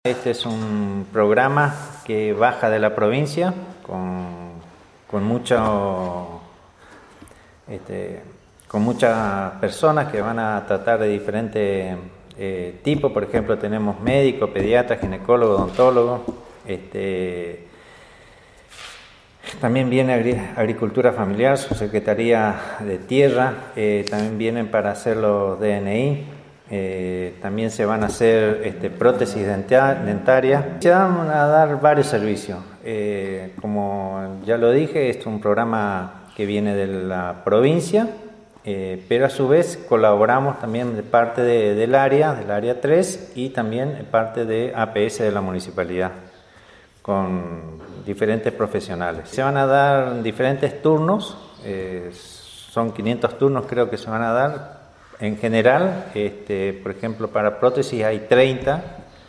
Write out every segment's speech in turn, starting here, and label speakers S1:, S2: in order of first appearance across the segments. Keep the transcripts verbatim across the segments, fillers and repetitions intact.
S1: Este es un programa que baja de la provincia con, con, mucho, este, con muchas personas que van a tratar de diferentes eh, tipos. Por ejemplo, tenemos médicos, pediatras, ginecólogos, odontólogos. Este, también viene Agricultura Familiar, Subsecretaría de Tierra. Eh, también vienen para hacer los D N I. Eh, también se van a hacer este, prótesis dentarias. Se van a dar varios servicios. Eh, como ya lo dije, es un programa que viene de la provincia, eh, pero a su vez colaboramos también de parte de, del área, del área tres, y también de parte de A P S de la municipalidad, con diferentes profesionales. Se van a dar diferentes turnos, eh, son quinientos turnos creo que se van a dar. En general, este, por ejemplo, para prótesis hay treinta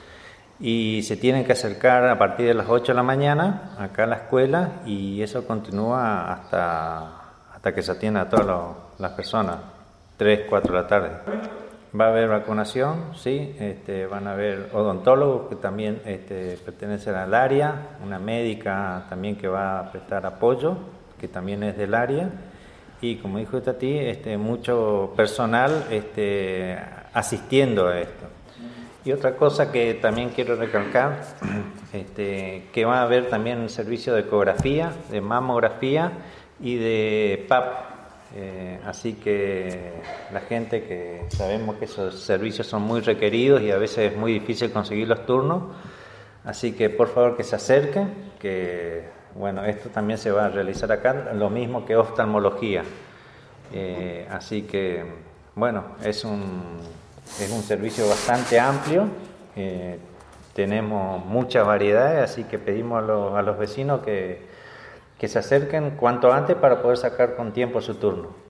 S1: y se tienen que acercar a partir de las ocho de la mañana acá a la escuela, y eso continúa hasta, hasta que se atienda a todas lo, las personas, tres, cuatro de la tarde. Va a haber vacunación, sí, este, van a haber odontólogos que también este, pertenecen al área, una médica también que va a prestar apoyo, que también es del área. Y como dijo Tati, este, mucho personal este, asistiendo a esto. Y otra cosa que también quiero recalcar, este, que va a haber también un servicio de ecografía, de mamografía y de P A P. Eh, así que la gente, que sabemos que esos servicios son muy requeridos y a veces es muy difícil conseguir los turnos, así que por favor que se acerquen, que bueno, esto también se va a realizar acá, lo mismo que oftalmología. Eh, así que, bueno, es un, es un servicio bastante amplio, eh, tenemos muchas variedades, así que pedimos a los, a los vecinos que, que se acerquen cuanto antes para poder sacar con tiempo su turno.